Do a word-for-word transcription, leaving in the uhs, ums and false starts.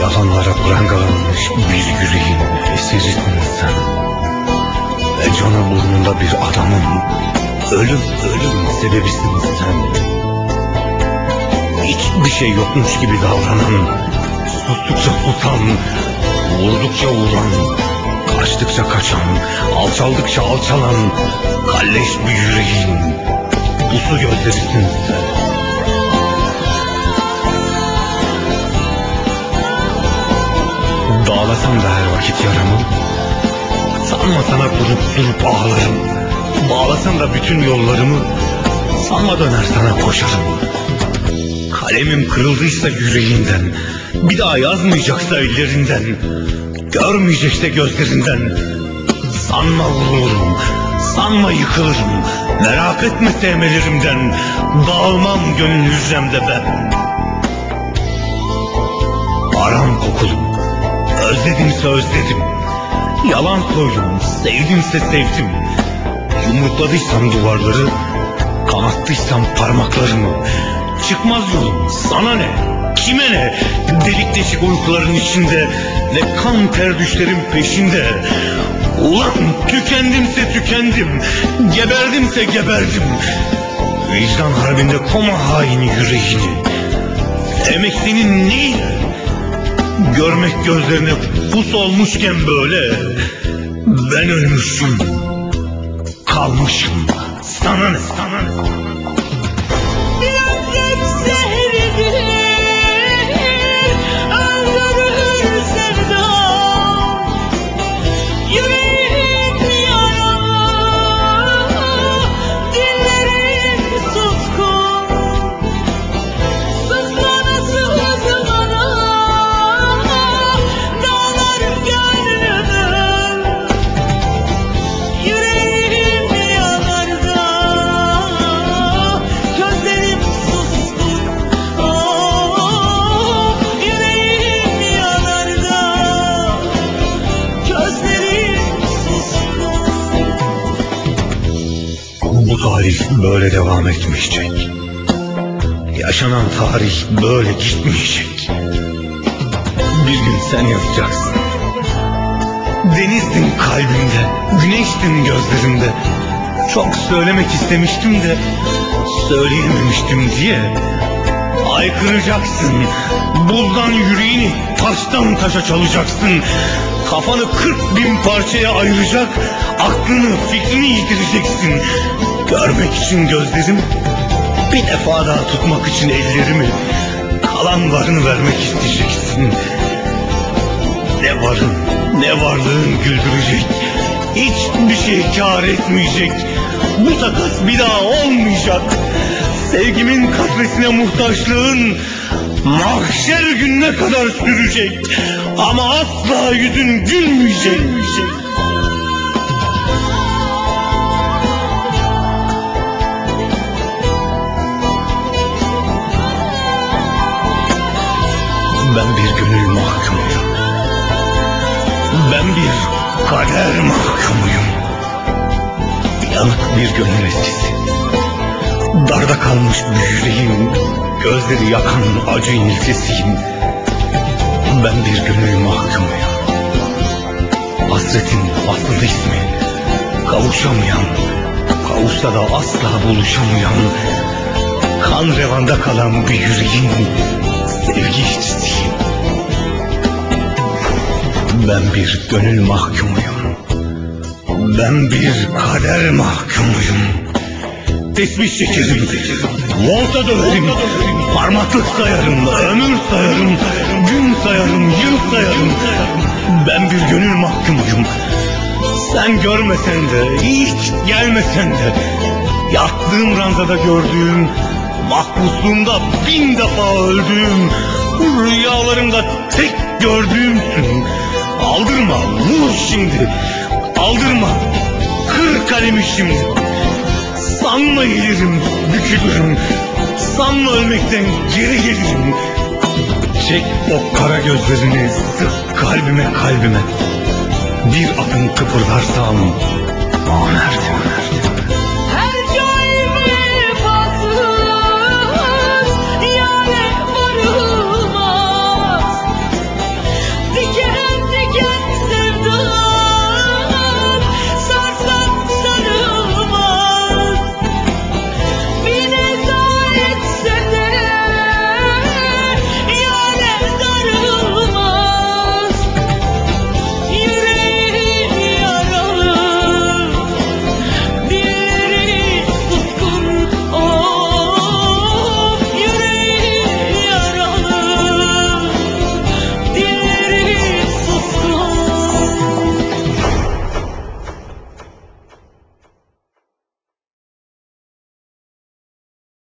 Yalanlara prangalanmış bir yüreğin esirisin sen. Ve canı burnunda bir adamın ölüm ölüm sebebisin sen. Hiçbir şey yokmuş gibi davranan, sustukça susan, vurdukça vuran, kaçtıkça kaçan, alçaldıkça alçalan kalleş bir yüreğin pusu gözlerisin sen. Dağlasam da her vakit yaramı, sanma sana durup durup ağlarım. Bağlasam da bütün yollarımı, sanma döner sana koşarım. Kalemim kırıldıysa yüreğinden, bir daha yazmayacaksa ellerinden, görmeyecekse gözlerinden, sanma vururum, sanma yıkılırım. Merak etme sevmelerimden, dağılmam gönül hücremde ben. Aram kokulum, özledimse özledim, yalan soydum, sevdimse sevdim. Yumrukladıysam duvarları, kanattıysam parmaklarımı, çıkmaz yolum sana ne, kime ne? Delik deşik uykuların içinde ve kan ter düşlerin peşinde. Ulan tükendimse tükendim, geberdimse geberdim. Vicdan harbinde koma hain yüreğini. Sevmek senin neyin? Görmek gözlerine pus olmuşken böyle. Ben ölmüşüm, kalmışım, sana ne, sana ne? Bu tarih böyle devam etmeyecek. Yaşanan tarih böyle gitmeyecek. Bir gün sen yazacaksın. Denizsin kalbimde, güneştin gözlerimde. Çok söylemek istemiştim de söyleyememiştim diye haykıracaksın. Buzdan yüreğini taştan taşa çalacaksın. Kafanı kırk bin parçaya ayıracak, aklını fikrini yitireceksin. Görmek için gözlerim, bir defa daha tutmak için ellerimi, kalan varını vermek isteyeceksin. Ne varın ne varlığın güldürecek, hiçbir şey kâr etmeyecek. Bu takas bir daha olmayacak. Sevgimin katresine muhtaçlığın mahşer gününe kadar sürecek. Ama asla yüzün gülmeyecek. Ben bir gönül mahkumuyum. Ben bir kader mahkumuyum. Yanık bir gönül eskisi. Darda kalmış bir yüreğim, gözleri yakan acı iniltisiyim. Ben bir gönül mahkumuyum. Hasretin asıl ismi, kavuşamayan, kavuşsa da asla buluşamayan, kan revanda kalan bir yüreğin sevgi işçisiyim. Ben bir gönül mahkumuyum. Ben bir kader mahkumuyum. Tesbih çekerim, volta döverim, parmaklık sayarım, ömür sayarım, gün sayarım, yıl sayarım. Ben bir gönül mahkumuyum. Sen görmesen de, hiç gelmesen de, yattığım ranzada gördüğüm, mahpusluğumda bin defa öldüğüm, rüyalarımda tek gördüğümsün. Aldırma, vur şimdi, aldırma, kır kalemi şimdi. Sanma eğilirim, bükülürüm, sanma ölmekten geri gelirim. Çek o kara gözlerini, sık kalbime kalbime. Bir adım kıpırdarsam, namerdim.